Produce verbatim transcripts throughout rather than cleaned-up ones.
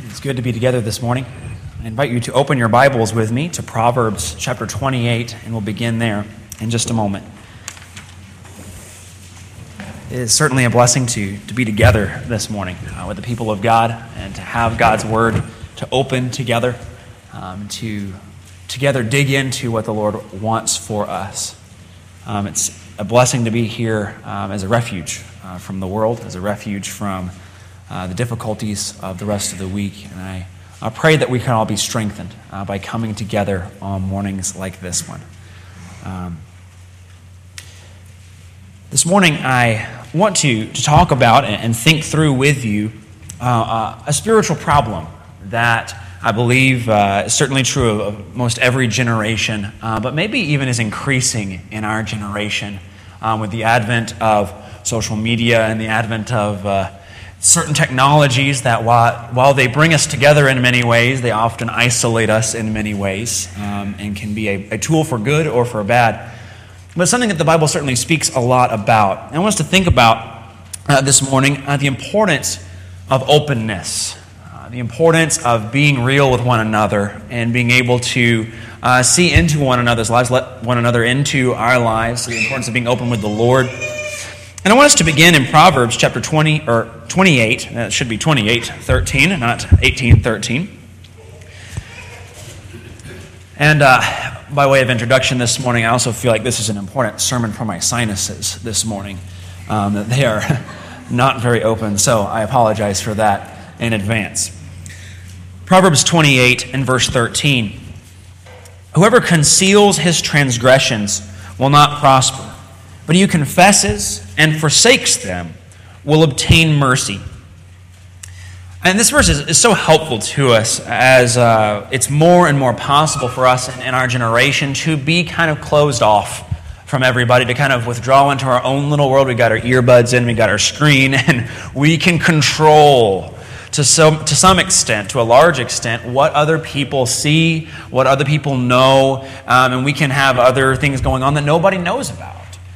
It's good to be together this morning. I invite you to open your Bibles with me to Proverbs chapter twenty-eight, and we'll begin there in just a moment. It is certainly a blessing to, to be together this morning uh, with the people of God and to have God's Word to open together, um, to together dig into what the Lord wants for us. Um, it's a blessing to be here um, as a refuge uh, from the world, as a refuge from Uh, the difficulties of the rest of the week. And I, I pray that we can all be strengthened uh, by coming together on mornings like this one. Um, this morning I want to, to talk about and, and think through with you uh, uh, a spiritual problem that I believe uh, is certainly true of, of most every generation, uh, but maybe even is increasing in our generation um, with the advent of social media and the advent of uh, certain technologies that while, while they bring us together in many ways, they often isolate us in many ways um, and can be a, a tool for good or for bad. But something that the Bible certainly speaks a lot about. And I want us to think about uh, this morning uh, the importance of openness, uh, the importance of being real with one another and being able to uh, see into one another's lives, let one another into our lives, the importance of being open with the Lord. And I want us to begin in Proverbs chapter twenty or twenty-eight. That should be twenty-eight thirteen, not eighteen thirteen. And uh, by way of introduction this morning, I also feel like this is an important sermon for my sinuses this morning. Um, that they are not very open, so I apologize for that in advance. Proverbs twenty-eight and verse thirteen. Whoever conceals his transgressions will not prosper, but he who confesses and forsakes them will obtain mercy. And this verse is, is so helpful to us as uh, it's more and more possible for us in, in our generation to be kind of closed off from everybody, to kind of withdraw into our own little world. We got our earbuds in, we got our screen, and we can control to some, to some extent, to a large extent, what other people see, what other people know, um, and we can have other things going on that nobody knows about.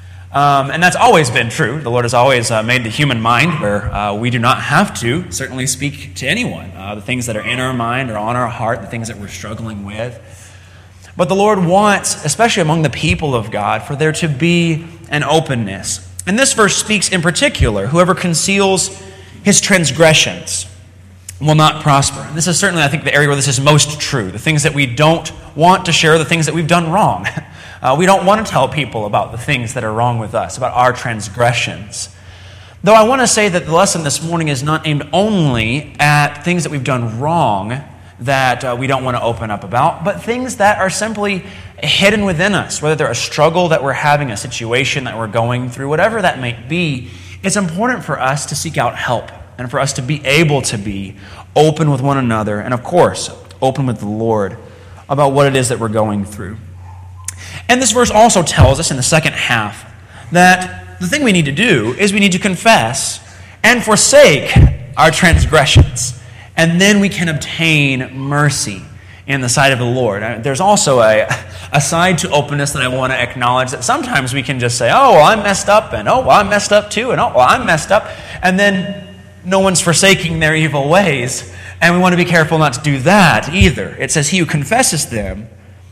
Um, and that's always been true. The Lord has always uh, made the human mind where uh, we do not have to certainly speak to anyone. Uh, the things that are in our mind or on our heart, the things that we're struggling with. But the Lord wants, especially among the people of God, for there to be an openness. And this verse speaks in particular, whoever conceals his transgressions will not prosper. And this is certainly, I think, the area where this is most true. The things that we don't want to share, the things that we've done wrong. Uh, we don't want to tell people about the things that are wrong with us, about our transgressions. Though I want to say that the lesson this morning is not aimed only at things that we've done wrong that uh, we don't want to open up about, but things that are simply hidden within us, whether they're a struggle that we're having, a situation that we're going through, whatever that might be. It's important for us to seek out help and for us to be able to be open with one another and, of course, open with the Lord about what it is that we're going through. And this verse also tells us in the second half that the thing we need to do is we need to confess and forsake our transgressions, and then we can obtain mercy in the sight of the Lord. There's also a, a side to openness that I want to acknowledge, that sometimes we can just say, oh, well, I'm messed up, and oh, well, I'm messed up too, and oh, well, I'm messed up, and then no one's forsaking their evil ways, and we want to be careful not to do that either. It says, he who confesses them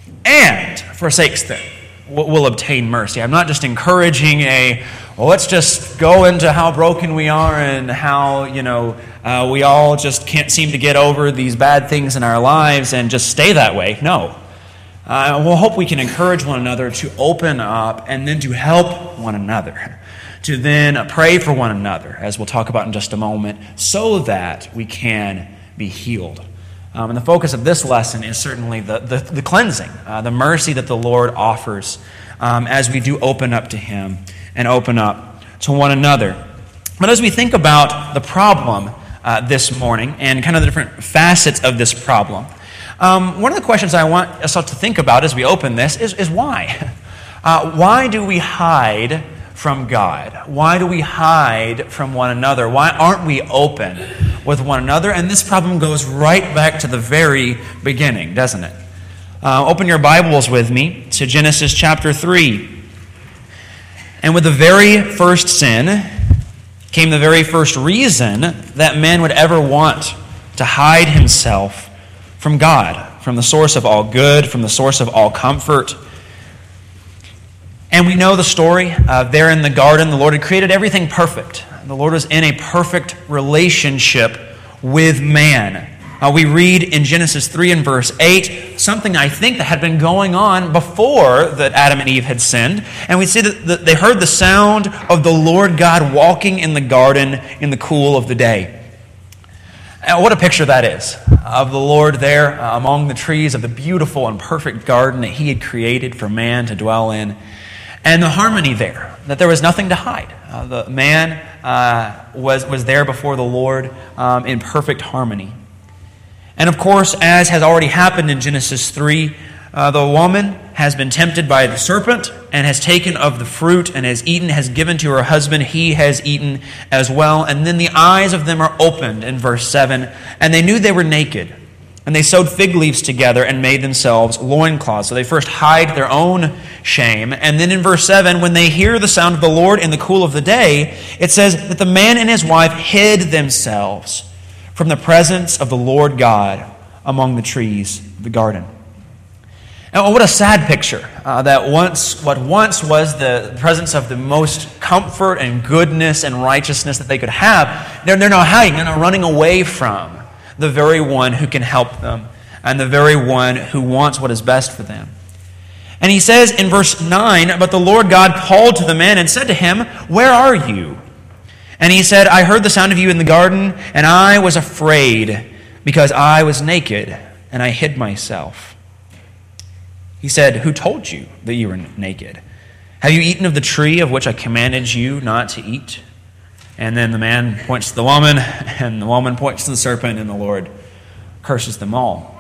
and forsakes them will obtain mercy. I'm not just encouraging a, well, let's just go into how broken we are and how, you know, uh, we all just can't seem to get over these bad things in our lives and just stay that way. No. Uh, we'll hope we can encourage one another to open up and then to help one another, to then pray for one another, as we'll talk about in just a moment, so that we can be healed. Um, and the focus of this lesson is certainly the, the, the cleansing, uh, the mercy that the Lord offers um, as we do open up to Him and open up to one another. But as we think about the problem uh, this morning and kind of the different facets of this problem, um, one of the questions I want us all to think about as we open this is, is why? Uh, why do we hide from God? Why do we hide from one another? Why aren't we open with one another? And this problem goes right back to the very beginning, doesn't it? Uh, open your Bibles with me to Genesis chapter three. And with the very first sin came the very first reason that men would ever want to hide himself from God, from the source of all good, from the source of all comfort. And we know the story. Uh, there in the garden, the Lord had created everything perfect. The Lord was in a perfect relationship with man. Uh, we read in Genesis three and verse eight, something I think that had been going on before that Adam and Eve had sinned. And we see that the, they heard the sound of the Lord God walking in the garden in the cool of the day. And what a picture that is, of the Lord there uh, among the trees of the beautiful and perfect garden that He had created for man to dwell in. And the harmony there, that there was nothing to hide. Uh, the man uh, was, was there before the Lord um, in perfect harmony. And of course, as has already happened in Genesis three, uh, the woman has been tempted by the serpent and has taken of the fruit and has eaten, has given to her husband. He has eaten as well. And then the eyes of them are opened in verse seven, and they knew they were naked. And they sewed fig leaves together and made themselves loincloths. So they first hide their own shame. And then in verse seven, when they hear the sound of the Lord in the cool of the day, it says that the man and his wife hid themselves from the presence of the Lord God among the trees of the garden. And what a sad picture, uh, that once what once was the presence of the most comfort and goodness and righteousness that they could have, they're, they're now hiding, they're now running away from the very one who can help them and the very one who wants what is best for them. And he says in verse nine, "But the Lord God called to the man and said to him, 'Where are you?' And he said, 'I heard the sound of you in the garden, and I was afraid because I was naked, and I hid myself.' He said, 'Who told you that you were naked? Have you eaten of the tree of which I commanded you not to eat?' And then the man points to the woman, and the woman points to the serpent, and the Lord curses them all."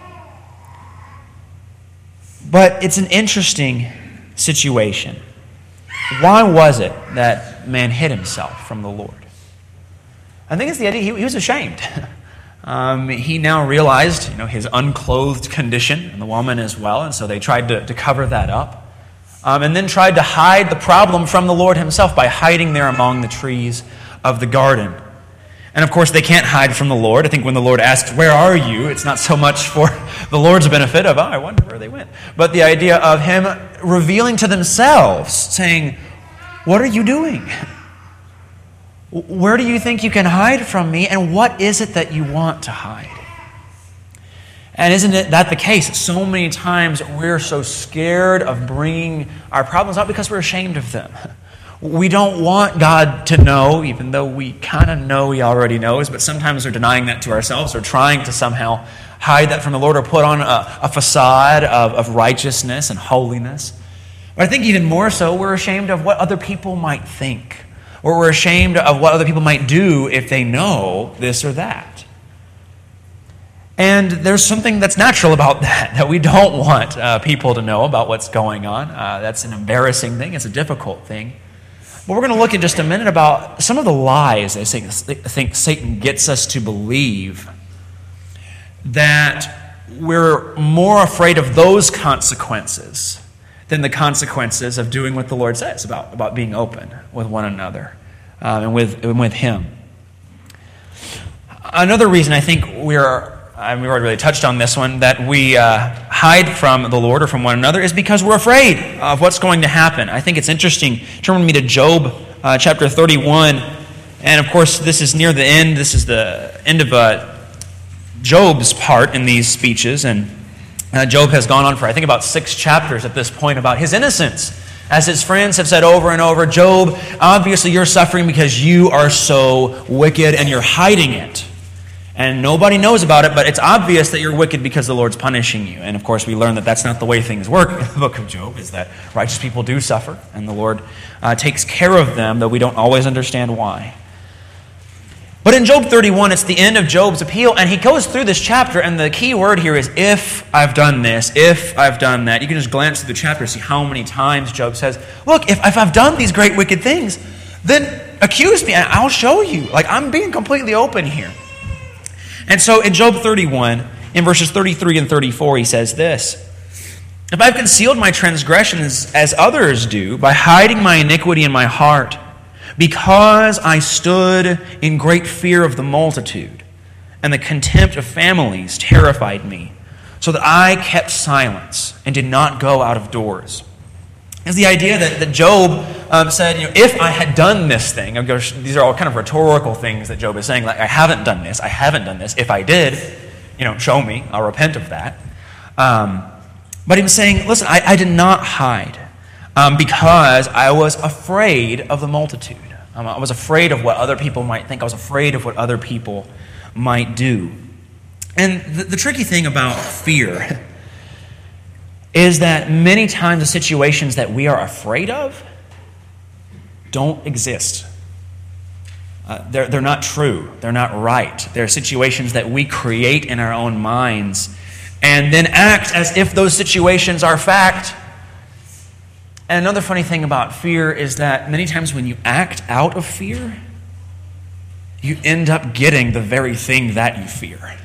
But it's an interesting situation. Why was it that man hid himself from the Lord? I think it's the idea he, he was ashamed. Um, he now realized, you know, his unclothed condition, and the woman as well, and so they tried to, to cover that up. Um, and then tried to hide the problem from the Lord himself by hiding there among the trees of the garden. And of course, they can't hide from the Lord. I think when the Lord asks, "Where are you?" it's not so much for the Lord's benefit of, "Oh, I wonder where they went," but the idea of him revealing to themselves, saying, "What are you doing? Where do you think you can hide from me, and what is it that you want to hide?" And isn't it that the case? So many times we're so scared of bringing our problems up because we're ashamed of them. We don't want God to know, even though we kind of know He already knows, but sometimes we're denying that to ourselves or trying to somehow hide that from the Lord or put on a, a facade of, of righteousness and holiness. But I think even more so, we're ashamed of what other people might think, or we're ashamed of what other people might do if they know this or that. And there's something that's natural about that, that we don't want uh, people to know about what's going on. Uh, that's an embarrassing thing. It's a difficult thing. But we're going to look in just a minute about some of the lies I think Satan gets us to believe, that we're more afraid of those consequences than the consequences of doing what the Lord says about, about being open with one another um, and with, and with Him. Another reason I think we're, I mean, we already really touched on this one, that we uh, hide from the Lord or from one another is because we're afraid of what's going to happen. I think it's interesting. Turn with me to Job uh, chapter thirty-one. And of course, this is near the end. This is the end of uh, Job's part in these speeches. And uh, Job has gone on for, I think, about six chapters at this point about his innocence. As his friends have said over and over, "Job, obviously you're suffering because you are so wicked and you're hiding it. And nobody knows about it, but it's obvious that you're wicked because the Lord's punishing you." And of course, we learn that that's not the way things work in the book of Job, is that righteous people do suffer, and the Lord uh, takes care of them, though we don't always understand why. But in Job thirty-one, it's the end of Job's appeal, and he goes through this chapter, and the key word here is, "if I've done this, if I've done that." You can just glance through the chapter and see how many times Job says, "Look, if, if I've done these great wicked things, then accuse me, and I'll show you." Like, I'm being completely open here. And so in Job thirty-one, in verses thirty-three and thirty-four, he says this: "If I've concealed my transgressions as others do, by hiding my iniquity in my heart, because I stood in great fear of the multitude, and the contempt of families terrified me, so that I kept silence and did not go out of doors. It's the idea that, that Job um, said, you know, if I had done this thing, of course, these are all kind of rhetorical things that Job is saying, like, I haven't done this, I haven't done this. If I did, you know, show me, I'll repent of that. Um, but he was saying, listen, I, I did not hide um, because I was afraid of the multitude. Um, I was afraid of what other people might think. I was afraid of what other people might do. And the, the tricky thing about fear is that many times the situations that we are afraid of don't exist. Uh, they're, they're not true. They're not right. They're situations that we create in our own minds and then act as if those situations are fact. And another funny thing about fear is that many times when you act out of fear, you end up getting the very thing that you fear.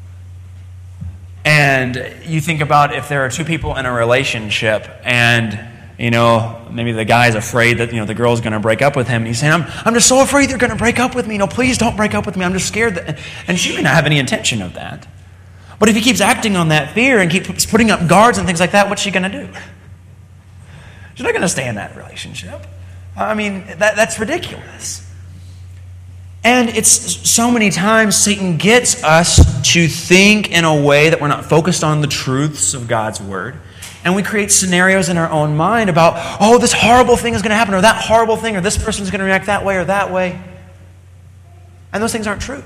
And you think about if there are two people in a relationship and, you know, maybe the guy's afraid that, you know, the girl's going to break up with him. And he's saying, I'm, I'm just so afraid they're going to break up with me. You know, please don't break up with me. I'm just scared. That, and she may not have any intention of that. But if he keeps acting on that fear and keeps putting up guards and things like that, what's she going to do? She's not going to stay in that relationship. I mean, that, that's ridiculous. And it's so many times Satan gets us to think in a way that we're not focused on the truths of God's Word. And we create scenarios in our own mind about, oh, this horrible thing is going to happen, or that horrible thing, or this person's going to react that way or that way. And those things aren't true.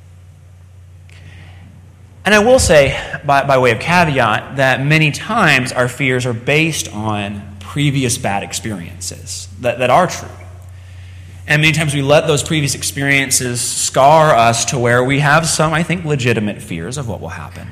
And I will say, by, by way of caveat, that many times our fears are based on previous bad experiences that, that are true. And many times we let those previous experiences scar us to where we have some, I think, legitimate fears of what will happen.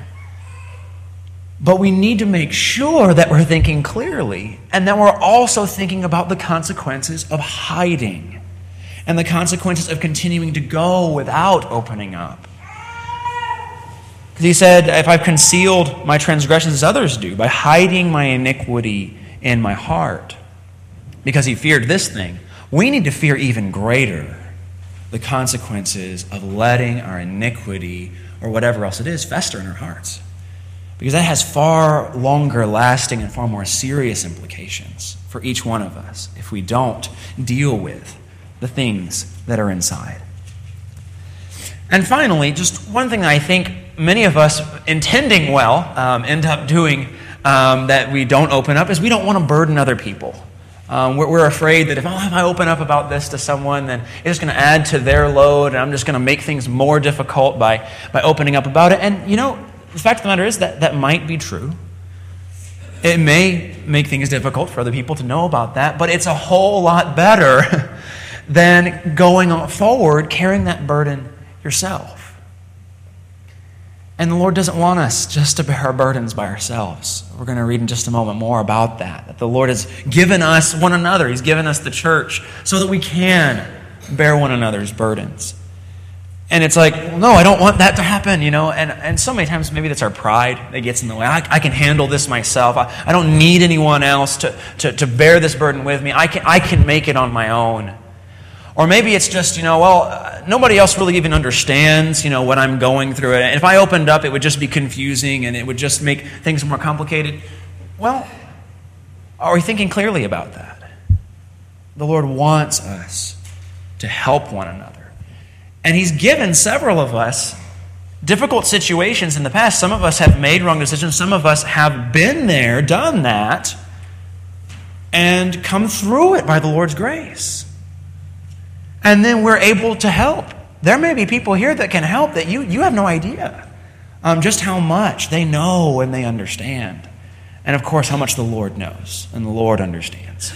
But we need to make sure that we're thinking clearly and that we're also thinking about the consequences of hiding and the consequences of continuing to go without opening up. Because he said, if I've concealed my transgressions as others do, by hiding my iniquity in my heart, because he feared this thing, we need to fear even greater the consequences of letting our iniquity or whatever else it is fester in our hearts. Because that has far longer lasting and far more serious implications for each one of us if we don't deal with the things that are inside. And finally, just one thing I think many of us, intending well, um, end up doing um, that we don't open up is we don't want to burden other people. Um, we're, we're afraid that if, oh, if I open up about this to someone, then it's going to add to their load, and I'm just going to make things more difficult by, by opening up about it. And, you know, the fact of the matter is that that might be true. It may make things difficult for other people to know about that, but it's a whole lot better than going forward carrying that burden yourself. And the Lord doesn't want us just to bear our burdens by ourselves. We're going to read in just a moment more about that. That the Lord has given us one another. He's given us the church so that we can bear one another's burdens. And it's like, well, no, I don't want that to happen, you know. And, and so many times maybe that's our pride that gets in the way. I, I can handle this myself. I, I don't need anyone else to, to, to bear this burden with me. I can, I can make it on my own. Or maybe it's just, you know, well, uh, nobody else really even understands, you know, what I'm going through. And if I opened up, it would just be confusing and it would just make things more complicated. Well, are we thinking clearly about that? The Lord wants us to help one another. And He's given several of us difficult situations in the past. Some of us have made wrong decisions. Some of us have been there, done that, and come through it by the Lord's grace. And then we're able to help. There may be people here that can help that you, you have no idea um, just how much they know and they understand. And of course, how much the Lord knows and the Lord understands.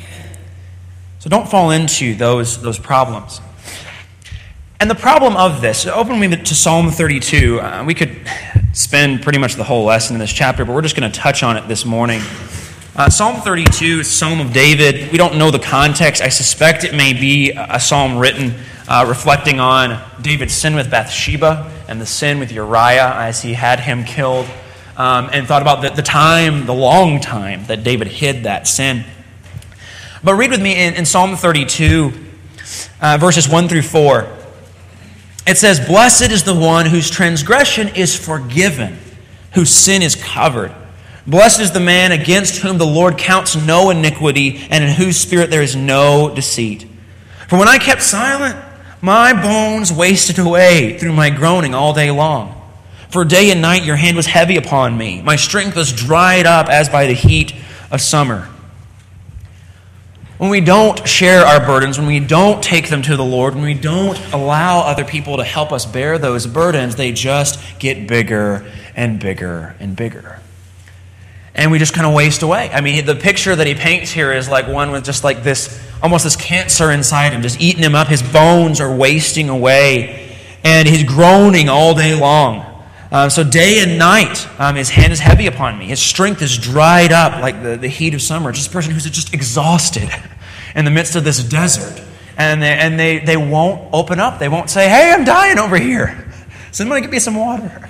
So don't fall into those, those problems. And the problem of this, open me to Psalm thirty-two. Uh, we could spend pretty much the whole lesson in this chapter, but we're just going to touch on it this morning. Uh, Psalm thirty-two is a Psalm of David. We don't know the context. I suspect it may be a psalm written uh, reflecting on David's sin with Bathsheba and the sin with Uriah as he had him killed, um, and thought about the, the time, the long time that David hid that sin. But read with me in, in Psalm thirty-two, uh, verses one through four. It says, "Blessed is the one whose transgression is forgiven, whose sin is covered. Blessed is the man against whom the Lord counts no iniquity, and in whose spirit there is no deceit. For when I kept silent, my bones wasted away through my groaning all day long. For day and night your hand was heavy upon me. My strength was dried up as by the heat of summer." When we don't share our burdens, when we don't take them to the Lord, when we don't allow other people to help us bear those burdens, they just get bigger and bigger and bigger. And we just kind of waste away. I mean, the picture that he paints here is like one with just like this, almost this cancer inside him, just eating him up. His bones are wasting away, and he's groaning all day long. Uh, so day and night, um, his hand is heavy upon me. His strength is dried up like the, the heat of summer. Just a person who's just exhausted in the midst of this desert. And, they, and they, they won't open up. They won't say, "Hey, I'm dying over here. Somebody give me some water."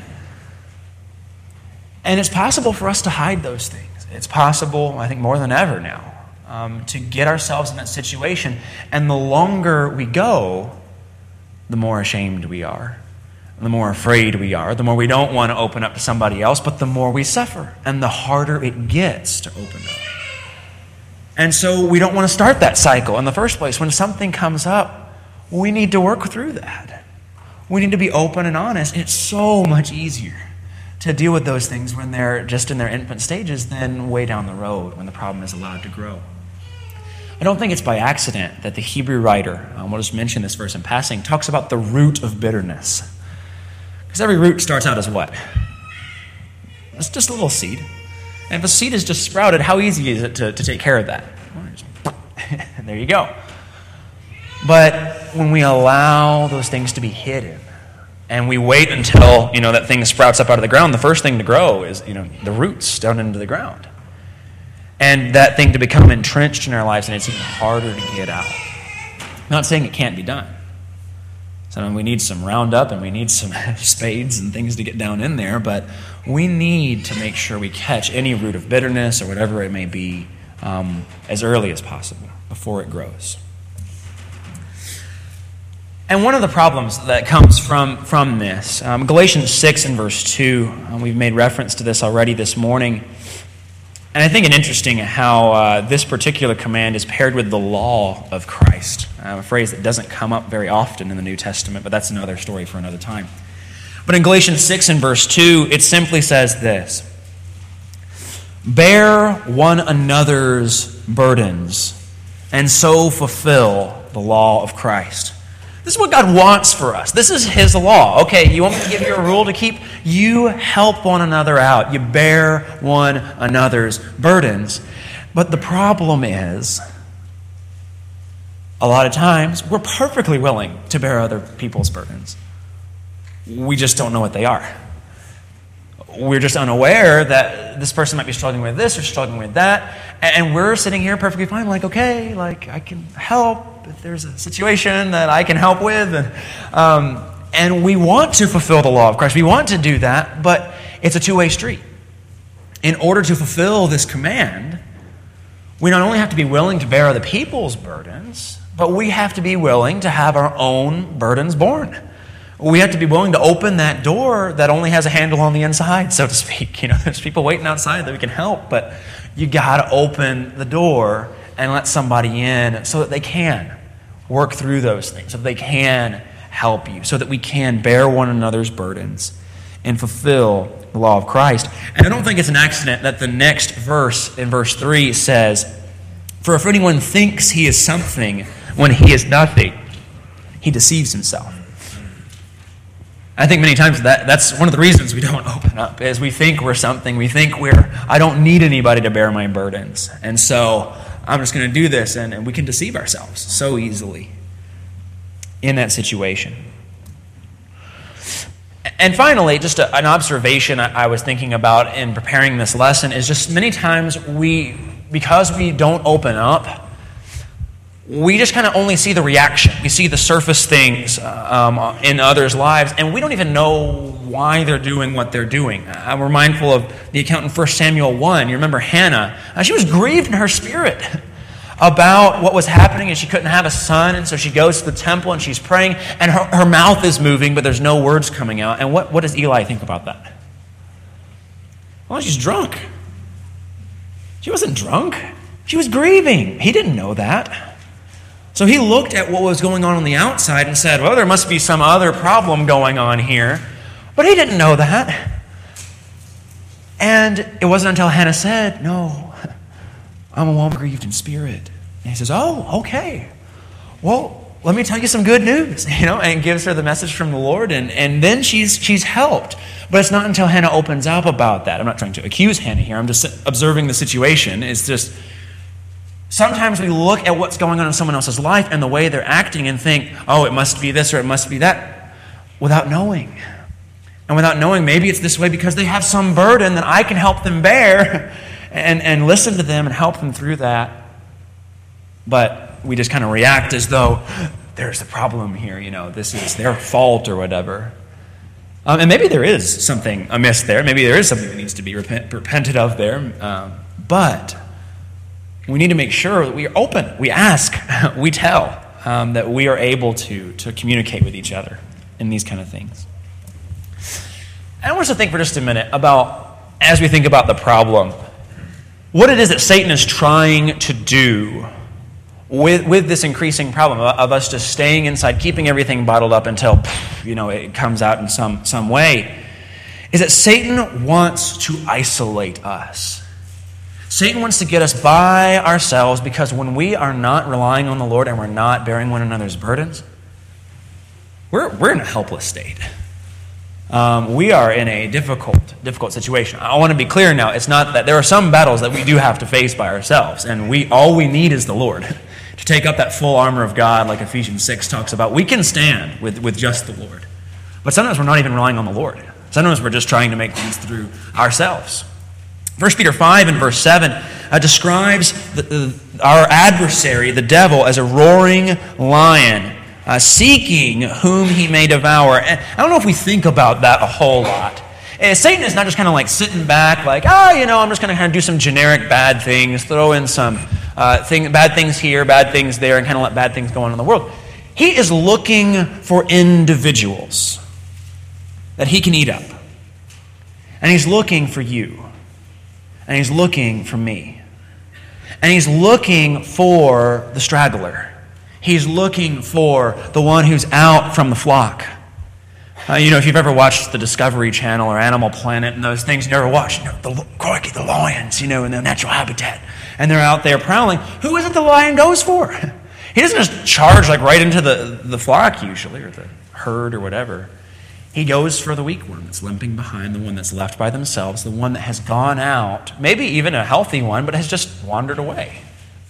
And it's possible for us to hide those things. It's possible, I think more than ever now, um, to get ourselves in that situation. And the longer we go, the more ashamed we are. The more afraid we are, the more we don't want to open up to somebody else, but the more we suffer, and the harder it gets to open up. And so we don't want to start that cycle in the first place. When something comes up, we need to work through that. We need to be open and honest. It's so much easier to deal with those things when they're just in their infant stages than way down the road when the problem is allowed to grow. I don't think it's by accident that the Hebrew writer, um, we'll just mention this verse in passing, talks about the root of bitterness. Because every root starts out as what? It's just a little seed. And if a seed is just sprouted, how easy is it to, to take care of that? And there you go. But when we allow those things to be hidden, and we wait until, you know, that thing sprouts up out of the ground, the first thing to grow is, you know, the roots down into the ground. And that thing to become entrenched in our lives, and it's even harder to get out. I'm not saying it can't be done. So we need some Roundup and we need some spades and things to get down in there, but we need to make sure we catch any root of bitterness or whatever it may be um, as early as possible before it grows. And one of the problems that comes from, from this, um, Galatians six and verse two, um, we've made reference to this already this morning. And I think it's interesting how uh, this particular command is paired with the law of Christ, uh, a phrase that doesn't come up very often in the New Testament, but that's another story for another time. But in Galatians six and verse two, it simply says this: "Bear one another's burdens, and so fulfill the law of Christ." This is what God wants for us. This is His law. Okay, you want me to give you a rule to keep? You help one another out. You bear one another's burdens. But the problem is, a lot of times, we're perfectly willing to bear other people's burdens. We just don't know what they are. We're just unaware that this person might be struggling with this or struggling with that. And we're sitting here perfectly fine, like, okay, like I can help if there's a situation that I can help with. And, um, and we want to fulfill the law of Christ. We want to do that, but it's a two-way street. In order to fulfill this command, we not only have to be willing to bear other people's burdens, but we have to be willing to have our own burdens borne. We have to be willing to open that door that only has a handle on the inside, so to speak. You know, there's people waiting outside that we can help, but you got to open the door and let somebody in so that they can work through those things, so that they can help you, so that we can bear one another's burdens and fulfill the law of Christ. And I don't think it's an accident that the next verse, in verse three, says, "For if anyone thinks he is something when he is nothing, he deceives himself." I think many times that that's one of the reasons we don't open up, is we think we're something. We think we're, I don't need anybody to bear my burdens. And so I'm just going to do this, and, and we can deceive ourselves so easily in that situation. And finally, just a, an observation I, I was thinking about in preparing this lesson is just many times we, because we don't open up, we just kind of only see the reaction. We see the surface things um, in others' lives, and we don't even know why they're doing what they're doing. Uh, we're mindful of the account in First Samuel one. You remember Hannah. Uh, she was grieved in her spirit. about what was happening, and she couldn't have a son, and so she goes to the temple and she's praying, and her, her mouth is moving, but there's no words coming out. And what, what does Eli think about that? Well, she's drunk. She wasn't drunk. She was grieving. He didn't know that. So he looked at what was going on on the outside and said, well, there must be some other problem going on here. But he didn't know that. And it wasn't until Hannah said, no, I'm a woman grieved in spirit. And he says, oh, okay. Well, let me tell you some good news, you know, and gives her the message from the Lord, and, and then she's she's helped. But it's not until Hannah opens up about that. I'm not trying to accuse Hannah here. I'm just observing the situation. It's just, sometimes we look at what's going on in someone else's life and the way they're acting and think, oh, it must be this or it must be that, without knowing. And without knowing, maybe it's this way because they have some burden that I can help them bear and, and listen to them and help them through that. But we just kind of react as though there's a problem here, you know, this is their fault or whatever. Um, and maybe there is something amiss there. Maybe there is something that needs to be repent, repented of there. Um, but we need to make sure that we are open. We ask. We tell. Um, that we are able to, to communicate with each other in these kind of things. I want us to think for just a minute about, as we think about the problem, what it is that Satan is trying to do with, with this increasing problem of us just staying inside, keeping everything bottled up until, you know, it comes out in some, some way, is that Satan wants to isolate us. Satan wants to get us by ourselves, because when we are not relying on the Lord and we're not bearing one another's burdens, we're, we're in a helpless state. Um, we are in a difficult, difficult situation. I want to be clear now. It's not that there are some battles that we do have to face by ourselves, and we all we need is the Lord to take up that full armor of God, like Ephesians six talks about. We can stand with, with just the Lord. But sometimes we're not even relying on the Lord. Sometimes we're just trying to make things through ourselves. First Peter five and verse seven uh, describes the, the, our adversary, the devil, as a roaring lion, Uh, seeking whom he may devour. And I don't know if we think about that a whole lot. And Satan is not just kind of like sitting back like, oh, you know, I'm just going to kind of do some generic bad things, throw in some uh, thing, bad things here, bad things there, and kind of let bad things go on in the world. He is looking for individuals that he can eat up. And he's looking for you. And he's looking for me. And he's looking for the straggler. He's looking for the one who's out from the flock. Uh, you know, if you've ever watched the Discovery Channel or Animal Planet and those things, you never watched, you know, the crikey, the lions, you know, in their natural habitat. And they're out there prowling. Who is it the lion goes for? He doesn't just charge like right into the, the flock usually, or the herd or whatever. He goes for the weak one that's limping behind, the one that's left by themselves, the one that has gone out, maybe even a healthy one, but has just wandered away.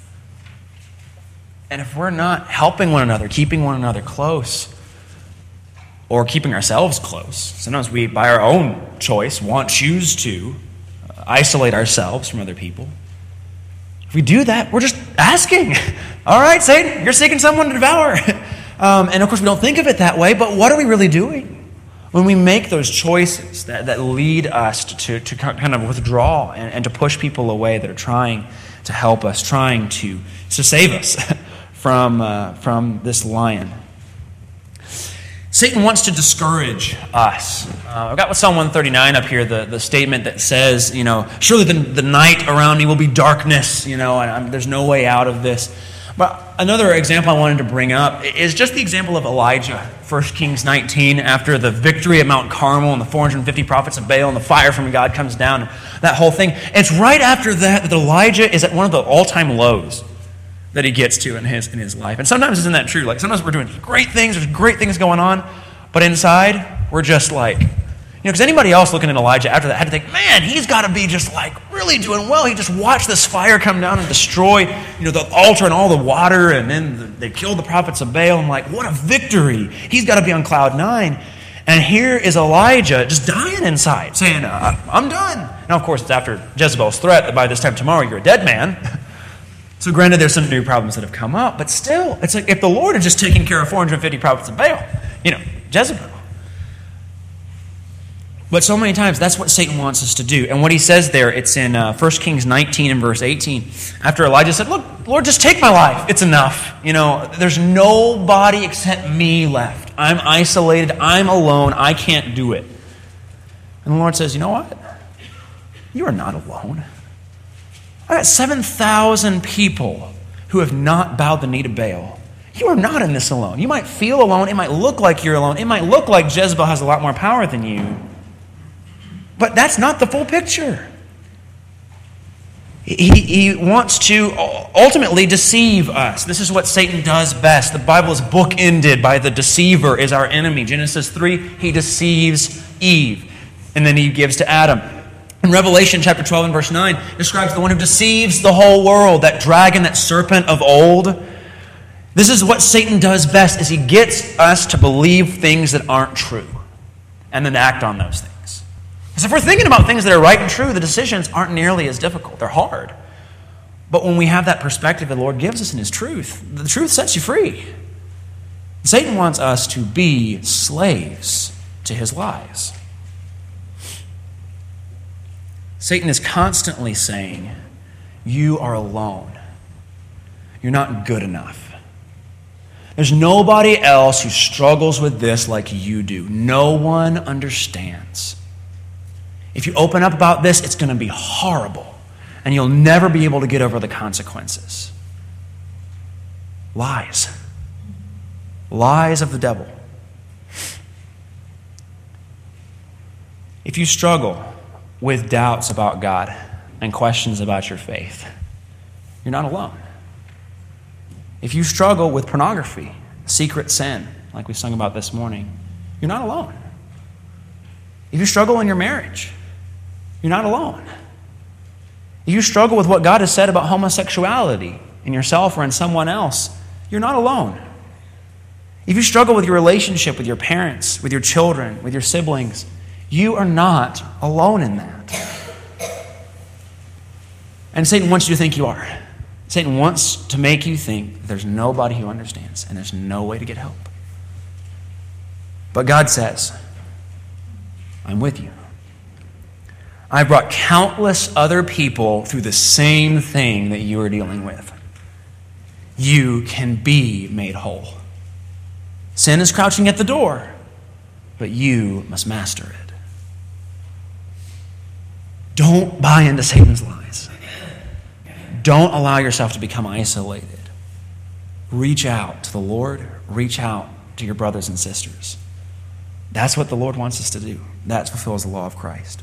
And if we're not helping one another, keeping one another close, or keeping ourselves close, sometimes we, by our own choice, want, choose to isolate ourselves from other people. If we do that, we're just asking. All right, Satan, you're seeking someone to devour. Um, and of course, we don't think of it that way, but what are we really doing when we make those choices that, that lead us to, to kind of withdraw and, and to push people away that are trying to help us, trying to, to save us from, uh, from this lion? Satan wants to discourage us. Uh, I've got with Psalm one thirty-nine up here, the, the statement that says, you know, surely the, the night around me will be darkness, you know, and I'm, there's no way out of this. But another example I wanted to bring up is just the example of Elijah, First Kings nineteen, after the victory at Mount Carmel and the four hundred fifty prophets of Baal and the fire from God comes down, that whole thing. It's right after that that Elijah is at one of the all-time lows that he gets to in his in his life. And sometimes isn't that true? Like sometimes we're doing great things, there's great things going on, but inside we're just like, you know, because anybody else looking at Elijah after that had to think, man, he's got to be just like really doing well. He just watched this fire come down and destroy, you know, the altar and all the water, and then the, they killed the prophets of Baal. I'm like, what a victory! He's got to be on cloud nine. And here is Elijah just dying inside, saying, uh, I'm done. Now, of course, it's after Jezebel's threat that by this time tomorrow you're a dead man. So granted, there's some new problems that have come up, but still, it's like if the Lord had just taken care of four hundred fifty prophets of Baal, you know, Jezebel. But so many times, that's what Satan wants us to do. And what he says there, it's in uh, First Kings nineteen and verse eighteen. After Elijah said, look, Lord, just take my life. It's enough. You know, there's nobody except me left. I'm isolated. I'm alone. I can't do it. And the Lord says, you know what? You are not alone. I got seven thousand people who have not bowed the knee to Baal. You are not in this alone. You might feel alone. It might look like you're alone. It might look like Jezebel has a lot more power than you. But that's not the full picture. He, he wants to ultimately deceive us. This is what Satan does best. The Bible is bookended by the deceiver is our enemy. Genesis three, he deceives Eve. And then he gives to Adam. In Revelation chapter twelve and verse nine, describes the one who deceives the whole world, that dragon, that serpent of old. This is what Satan does best, is he gets us to believe things that aren't true and then act on those things. Because if we're thinking about things that are right and true, the decisions aren't nearly as difficult. They're hard. But when we have that perspective the Lord gives us in His truth, the truth sets you free. Satan wants us to be slaves to his lies. Satan is constantly saying, you are alone. You're not good enough. There's nobody else who struggles with this like you do. No one understands. If you open up about this, it's going to be horrible, and you'll never be able to get over the consequences. Lies. Lies of the devil. If you struggle with doubts about God and questions about your faith, you're not alone. If you struggle with pornography, secret sin, like we sung about this morning, you're not alone. If you struggle in your marriage, you're not alone. If you struggle with what God has said about homosexuality in yourself or in someone else, you're not alone. If you struggle with your relationship with your parents, with your children, with your siblings, you are not alone in that. And Satan wants you to think you are. Satan wants to make you think there's nobody who understands and there's no way to get help. But God says, I'm with you. I brought countless other people through the same thing that you are dealing with. You can be made whole. Sin is crouching at the door, but you must master it. Don't buy into Satan's lies. Don't allow yourself to become isolated. Reach out to the Lord. Reach out to your brothers and sisters. That's what the Lord wants us to do. That fulfills the law of Christ.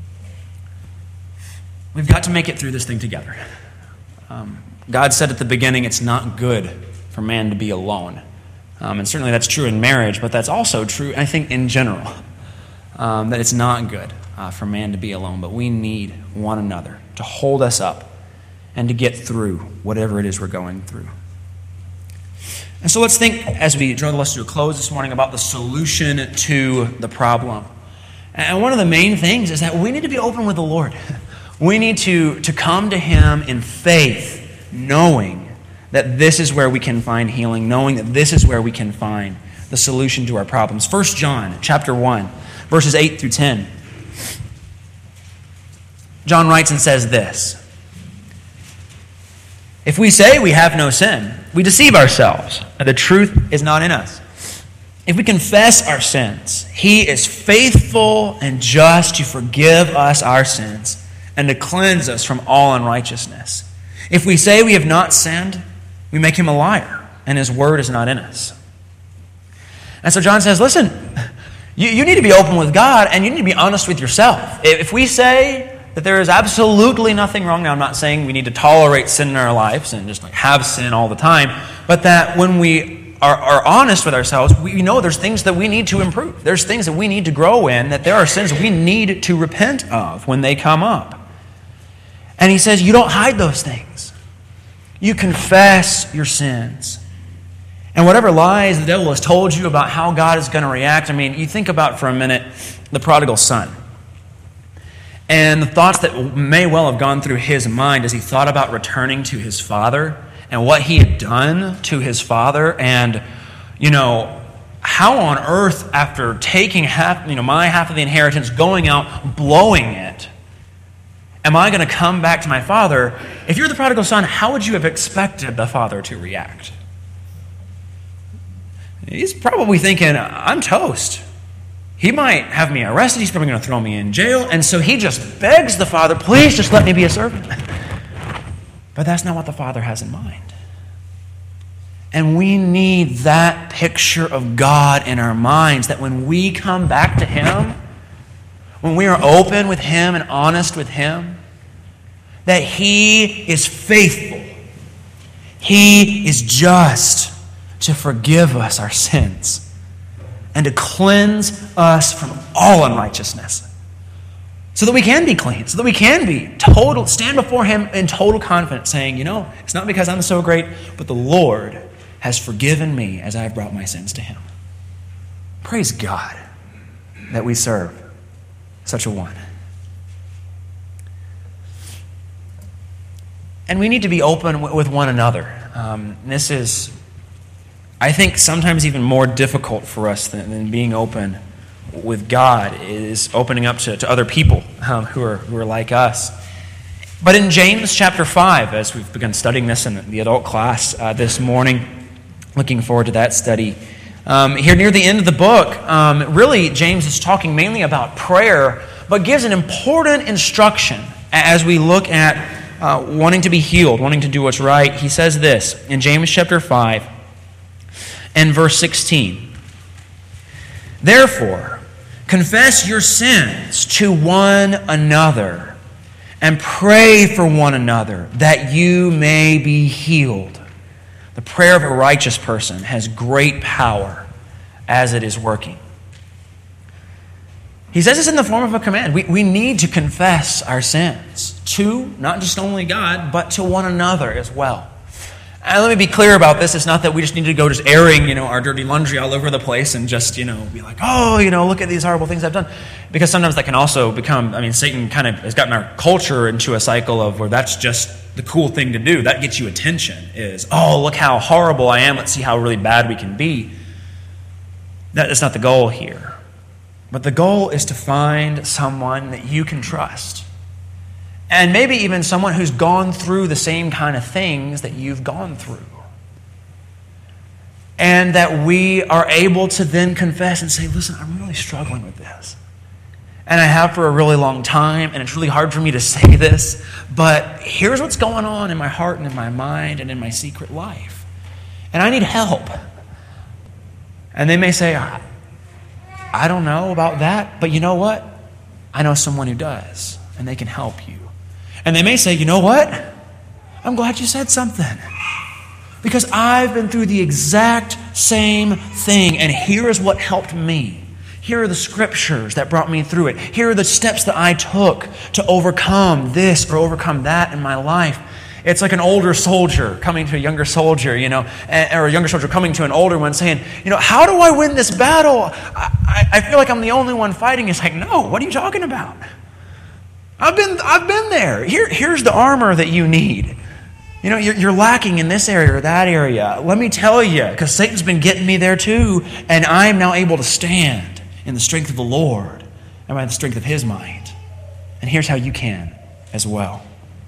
We've got to make it through this thing together. Um, God said at the beginning it's not good for man to be alone. Um, and certainly that's true in marriage, but that's also true, I think, in general. Um, that it's not good uh, for man to be alone, but we need one another to hold us up and to get through whatever it is we're going through. And so let's think, as we draw the lesson to a close this morning, about the solution to the problem. And one of the main things is that we need to be open with the Lord. We need to, to come to Him in faith, knowing that this is where we can find healing, knowing that this is where we can find the solution to our problems. First John chapter one, verses eight through ten. John writes and says this: if we say we have no sin, we deceive ourselves, and the truth is not in us. If we confess our sins, He is faithful and just to forgive us our sins and to cleanse us from all unrighteousness. If we say we have not sinned, we make Him a liar, and His word is not in us. And so John says, listen, you, you need to be open with God, and you need to be honest with yourself. If we say that there is absolutely nothing wrong, now I'm not saying we need to tolerate sin in our lives and just like have sin all the time, but that when we are, are honest with ourselves, we know there's things that we need to improve. There's things that we need to grow in, that there are sins we need to repent of when they come up. And he says, you don't hide those things. You confess your sins. And whatever lies the devil has told you about how God is going to react, I mean, you think about for a minute the prodigal son. And the thoughts that may well have gone through his mind as he thought about returning to his father and what he had done to his father. And, you know, how on earth, after taking half, you know, my half of the inheritance, going out, blowing it, Am I going to come back to my father? If you're the prodigal son, how would you have expected the father to react? He's probably thinking, I'm toast. He might have me arrested. He's probably going to throw me in jail. And so he just begs the father, please just let me be a servant. But that's not what the father has in mind. And we need that picture of God in our minds, that when we come back to him, when we are open with him and honest with him, that he is faithful. He is just to forgive us our sins and to cleanse us from all unrighteousness, so that we can be clean, so that we can be total, stand before him in total confidence, saying, you know, it's not because I'm so great, but the Lord has forgiven me as I have brought my sins to him. Praise God that we serve such a one. And we need to be open with one another. Um, this is, I think, sometimes even more difficult for us than, than being open with God, is opening up to, to other people um, who are who are like us. But in James chapter five, as we've begun studying this in the adult class uh, this morning, looking forward to that study. Um, here near the end of the book, um, really James is talking mainly about prayer, but gives an important instruction as we look at uh, wanting to be healed, wanting to do what's right. He says this in James chapter five and verse sixteen. Therefore, confess your sins to one another and pray for one another that you may be healed. The prayer of a righteous person has great power as it is working. He says this in the form of a command. We, we need to confess our sins to not just only God, but to one another as well. And let me be clear about this. It's not that we just need to go just airing, you know, our dirty laundry all over the place and just, you know, be like, oh, you know, look at these horrible things I've done. Because sometimes that can also become, I mean, Satan kind of has gotten our culture into a cycle of where that's just the cool thing to do. That gets you attention is, oh, look how horrible I am. Let's see how really bad we can be. That is not the goal here. But the goal is to find someone that you can trust. And maybe even someone who's gone through the same kind of things that you've gone through. And that we are able to then confess and say, listen, I'm really struggling with this. And I have for a really long time, and it's really hard for me to say this, but here's what's going on in my heart and in my mind and in my secret life. And I need help. And they may say, I, I don't know about that, but you know what? I know someone who does, and they can help you. And they may say, you know what? I'm glad you said something. Because I've been through the exact same thing, and here is what helped me. Here are the scriptures that brought me through it. Here are the steps that I took to overcome this or overcome that in my life. It's like an older soldier coming to a younger soldier, you know, or a younger soldier coming to an older one saying, you know, how do I win this battle? I, I feel like I'm the only one fighting. It's like, no, what are you talking about? I've been I've been there. Here, here's the armor that you need. You know, you're, you're lacking in this area or that area. Let me tell you, because Satan's been getting me there too, and I'm now able to stand in the strength of the Lord and by the strength of his might. And here's how you can as well.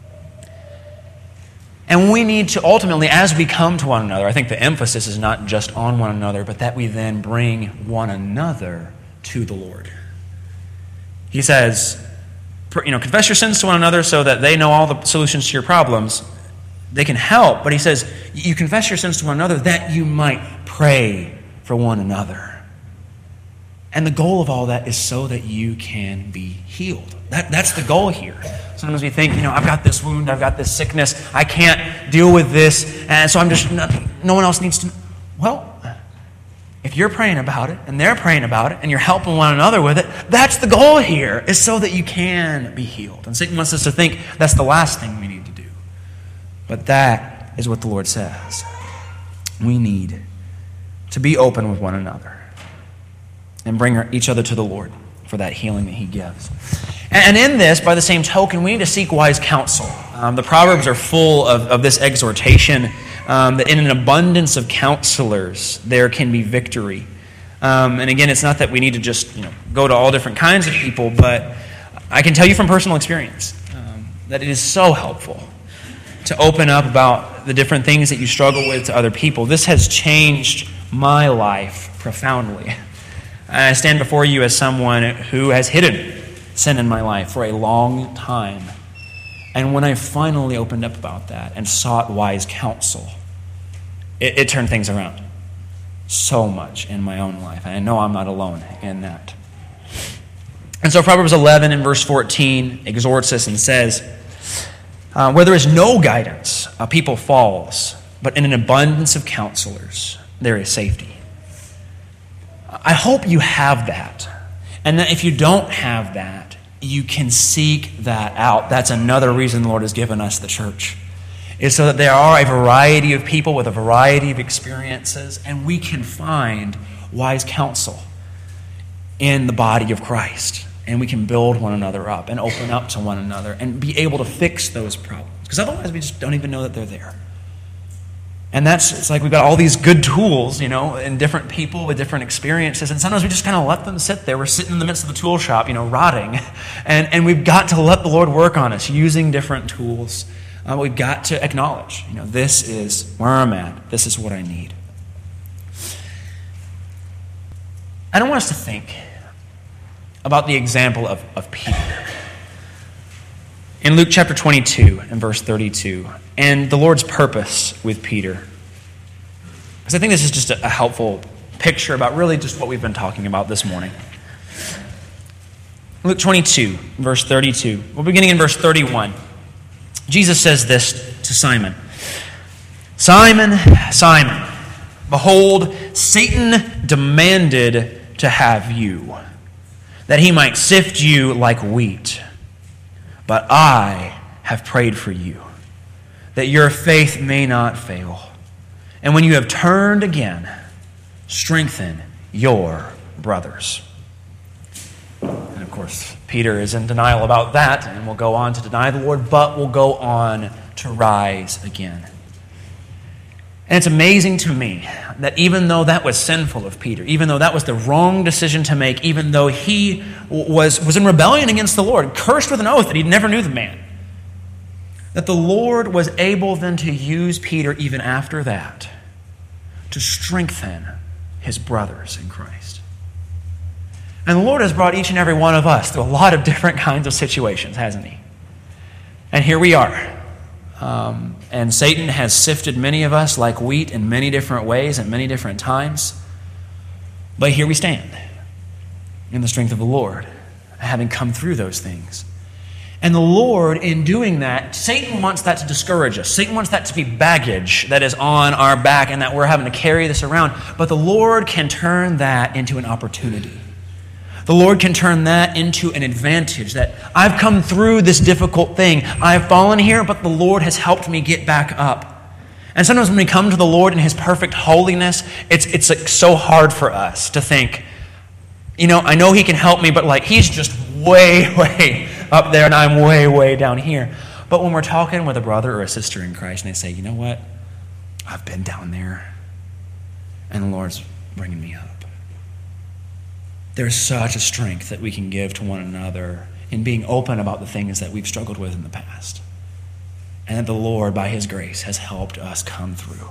And we need to ultimately, as we come to one another, I think the emphasis is not just on one another, but that we then bring one another to the Lord. He says, you know, confess your sins to one another so that they know all the solutions to your problems. They can help, but he says, you confess your sins to one another that you might pray for one another. And the goal of all that is so that you can be healed. That, that's the goal here. Sometimes we think, you know, I've got this wound, I've got this sickness, I can't deal with this, and so I'm just, not, no one else needs to. Well, if you're praying about it, and they're praying about it, and you're helping one another with it, that's the goal here, is so that you can be healed. And Satan wants us to think that's the last thing we need to do. But that is what the Lord says. We need to be open with one another and bring each other to the Lord for that healing that he gives. And in this, by the same token, we need to seek wise counsel. Um, the Proverbs are full of, of this exhortation um, that in an abundance of counselors, there can be victory. Um, and again, it's not that we need to just you know go to all different kinds of people, but I can tell you from personal experience, um, that it is so helpful to open up about the different things that you struggle with to other people. This has changed my life profoundly. I stand before you as someone who has hidden sin in my life for a long time. And when I finally opened up about that and sought wise counsel, it, it turned things around so much in my own life. And I know I'm not alone in that. And so Proverbs eleven and verse fourteen exhorts us and says, uh, where there is no guidance, a people falls, but in an abundance of counselors, there is safety. I hope you have that. And that if you don't have that, you can seek that out. That's another reason the Lord has given us the church, is so that there are a variety of people with a variety of experiences, and we can find wise counsel in the body of Christ. And we can build one another up and open up to one another and be able to fix those problems. Because otherwise we just don't even know that they're there. And that's, it's like we've got all these good tools, you know, and different people with different experiences. And sometimes we just kind of let them sit there. We're sitting in the midst of the tool shop, you know, rotting. And, and we've got to let the Lord work on us using different tools. Uh, we've got to acknowledge, you know, this is where I'm at. This is what I need. I don't want us to think about the example of, of Peter. In Luke chapter twenty-two and verse thirty-two, and the Lord's purpose with Peter. Because I think this is just a, a helpful picture about really just what we've been talking about this morning. Luke twenty-two, verse thirty-two. We're beginning in verse thirty-one. Jesus says this to Simon. Simon, Simon, behold, Satan demanded to have you, that he might sift you like wheat. But I have prayed for you, that your faith may not fail. And when you have turned again, strengthen your brothers. And of course, Peter is in denial about that, and will go on to deny the Lord, but will go on to rise again. And it's amazing to me that even though that was sinful of Peter, even though that was the wrong decision to make, even though he was, was in rebellion against the Lord, cursed with an oath that he never knew the man, that the Lord was able then to use Peter even after that to strengthen his brothers in Christ. And the Lord has brought each and every one of us through a lot of different kinds of situations, hasn't he? And here we are. Um, and Satan has sifted many of us like wheat in many different ways at many different times. But here we stand in the strength of the Lord, having come through those things. And the Lord, in doing that, Satan wants that to discourage us. Satan wants that to be baggage that is on our back and that we're having to carry this around. But the Lord can turn that into an opportunity. The Lord can turn that into an advantage, that I've come through this difficult thing. I've fallen here, but the Lord has helped me get back up. And sometimes when we come to the Lord in His perfect holiness, it's it's like so hard for us to think, you know, I know He can help me, but like He's just way, way up there and I'm way, way down here. But when we're talking with a brother or a sister in Christ and they say, you know what? I've been down there and the Lord's bringing me up. There's such a strength that we can give to one another in being open about the things that we've struggled with in the past. And that the Lord, by His grace, has helped us come through.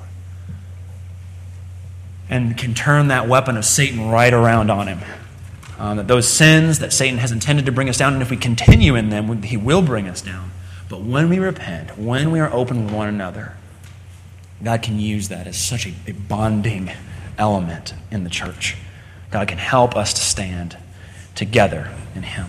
And can turn that weapon of Satan right around on him. Um, that those sins that Satan has intended to bring us down, and if we continue in them, he will bring us down. But when we repent, when we are open with one another, God can use that as such a, a bonding element in the church. God can help us to stand together in Him.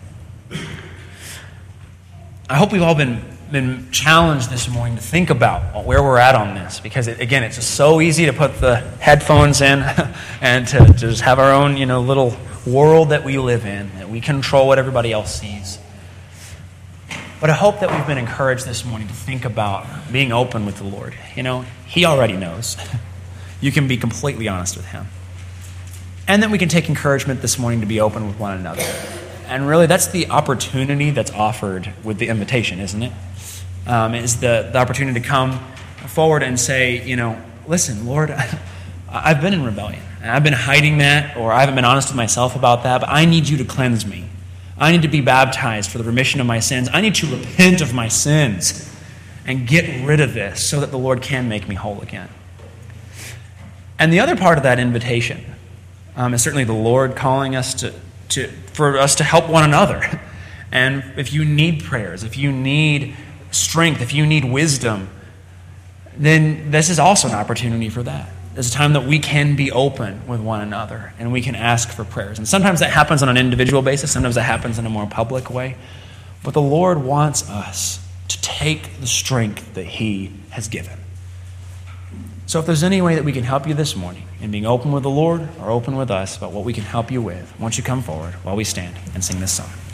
I hope we've all been, been challenged this morning to think about where we're at on this, because it, again, it's just so easy to put the headphones in and to, to just have our own, you know, little world that we live in, that we control what everybody else sees. But I hope that we've been encouraged this morning to think about being open with the Lord. You know, He already knows. You can be completely honest with Him. And then we can take encouragement this morning to be open with one another. And really, that's the opportunity that's offered with the invitation, isn't it? Um, is the, the opportunity to come forward and say, you know, listen, Lord, I've been in rebellion. And I've been hiding that, or I haven't been honest with myself about that, but I need you to cleanse me. I need to be baptized for the remission of my sins. I need to repent of my sins and get rid of this so that the Lord can make me whole again. And the other part of that invitation um, is certainly the Lord calling us to, to, for us to help one another. And if you need prayers, if you need strength, if you need wisdom, then this is also an opportunity for that. There's a time that we can be open with one another and we can ask for prayers. And sometimes that happens on an individual basis. Sometimes that happens in a more public way. But the Lord wants us to take the strength that He has given. So if there's any way that we can help you this morning in being open with the Lord or open with us about what we can help you with, why don't you come forward while we stand and sing this song.